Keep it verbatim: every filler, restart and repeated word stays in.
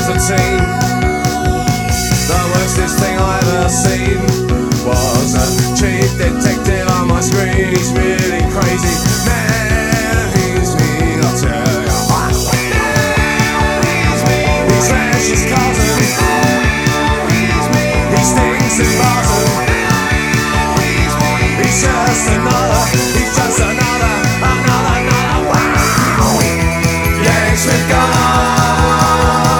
as a teen. The worstest thing I ever seen was a chief detective on my screen. He's really crazy, man, he's mean, I'll tell ya. He smashes cars and he stinks in bars and he's just another